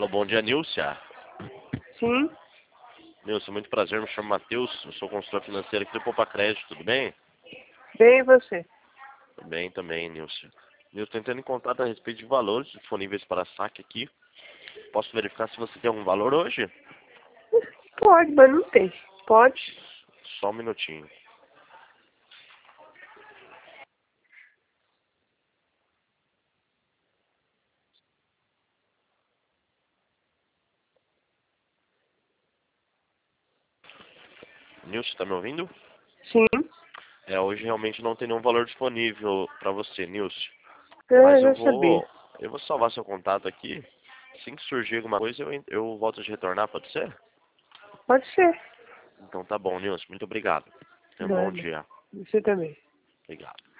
Alô, bom dia, Nilcia. Sim, Nilcia, muito prazer, me chamo Matheus, eu sou consultor financeiro aqui do Poupa Crédito, tudo bem? bem e você. Tudo bem também, Nilcia. Nilcia, estou entrando em contato a respeito de valores disponíveis para saque aqui. Posso verificar se você tem algum valor hoje? Pode, mas não tem. Pode. Só um minutinho. Nilcia, está me ouvindo? Sim. Hoje realmente não tem nenhum valor disponível para você, Nilcia. Ah, Mas já sabia. eu vou salvar seu contato aqui. Assim que surgir alguma coisa, eu volto a te retornar, pode ser? Pode ser. Então tá bom, Nilson. Muito obrigado. Tenha um bom Nada. dia. Você também. Obrigado.